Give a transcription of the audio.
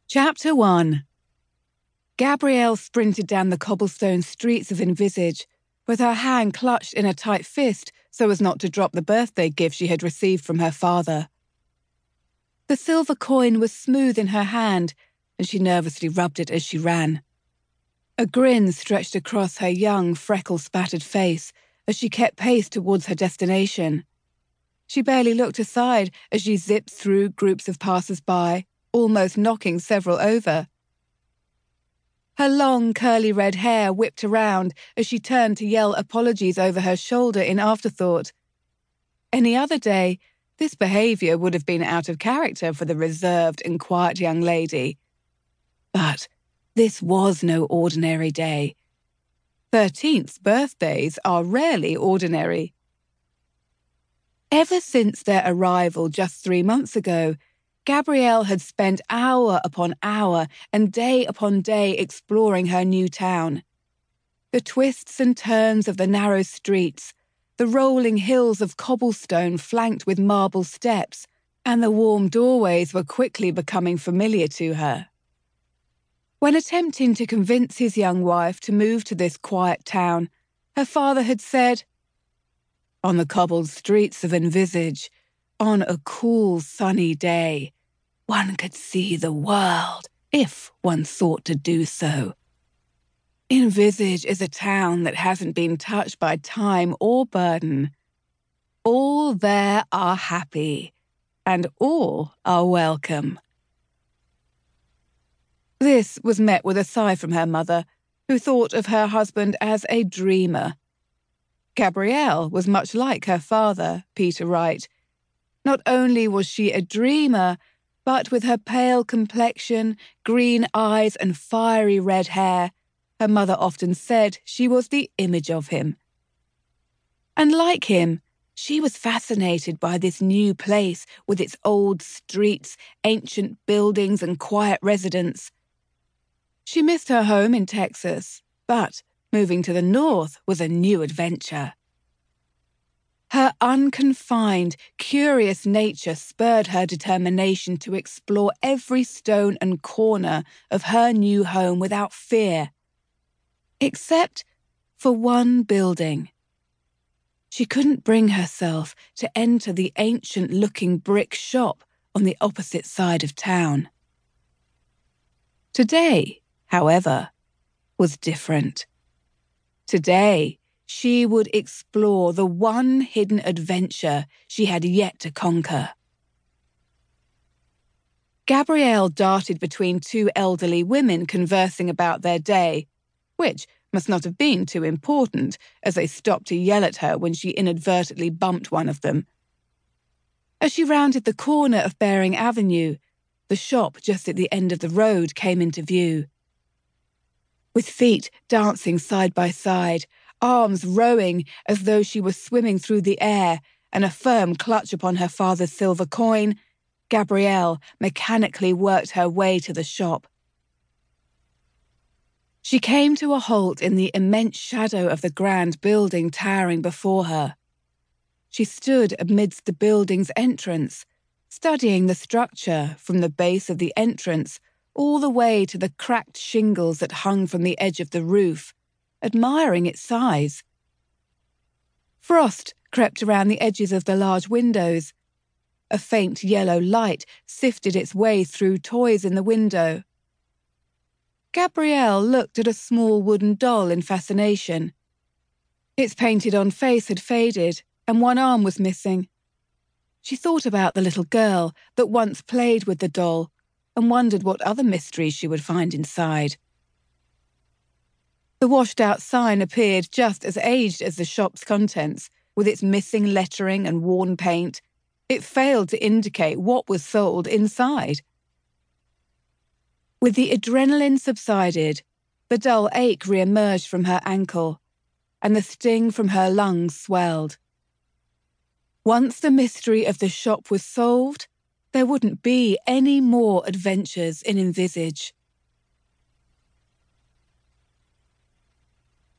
Chapter 1. Gabrielle sprinted down the cobblestone streets of Envisage, with her hand clutched in a tight fist so as not to drop the birthday gift she had received from her father. The silver coin was smooth in her hand, and she nervously rubbed it as she ran. A grin stretched across her young, freckle-spattered face as she kept pace towards her destination. She barely looked aside as she zipped through groups of passers-by, almost knocking several over. Her long, curly red hair whipped around as she turned to yell apologies over her shoulder in afterthought. Any other day, this behaviour would have been out of character for the reserved and quiet young lady. But this was no ordinary day. 13th birthdays are rarely ordinary. Ever since their arrival just 3 months ago, Gabrielle had spent hour upon hour and day upon day exploring her new town. The twists and turns of the narrow streets, the rolling hills of cobblestone flanked with marble steps, and the warm doorways were quickly becoming familiar to her. When attempting to convince his young wife to move to this quiet town, her father had said, "On the cobbled streets of Envisage, on a cool, sunny day, one could see the world if one sought to do so. Envisage is a town that hasn't been touched by time or burden. All there are happy, and all are welcome." This was met with a sigh from her mother, who thought of her husband as a dreamer. Gabrielle was much like her father, Peter Wright. Not only was she a dreamer, but with her pale complexion, green eyes and fiery red hair, her mother often said she was the image of him. And like him, she was fascinated by this new place with its old streets, ancient buildings and quiet residents. She missed her home in Texas, but moving to the north was a new adventure. Her unconfined, curious nature spurred her determination to explore every stone and corner of her new home without fear, except for one building. She couldn't bring herself to enter the ancient-looking brick shop on the opposite side of town. Today, however, was different. Today, she would explore the one hidden adventure she had yet to conquer. Gabrielle darted between two elderly women conversing about their day, which must not have been too important, as they stopped to yell at her when she inadvertently bumped one of them. As she rounded the corner of Bering Avenue, the shop just at the end of the road came into view. With feet dancing side by side, arms rowing as though she was swimming through the air, and a firm clutch upon her father's silver coin, Gabrielle mechanically worked her way to the shop. She came to a halt in the immense shadow of the grand building towering before her. She stood amidst the building's entrance, studying the structure from the base of the entrance all the way to the cracked shingles that hung from the edge of the roof, admiring its size. Frost crept around the edges of the large windows. A faint yellow light sifted its way through toys in the window. Gabrielle looked at a small wooden doll in fascination. Its painted-on face had faded, and one arm was missing. She thought about the little girl that once played with the doll and wondered what other mysteries she would find inside. The washed-out sign appeared just as aged as the shop's contents, with its missing lettering and worn paint. It failed to indicate what was sold inside. With the adrenaline subsided, the dull ache re-emerged from her ankle, and the sting from her lungs swelled. Once the mystery of the shop was solved, there wouldn't be any more adventures in Envisage.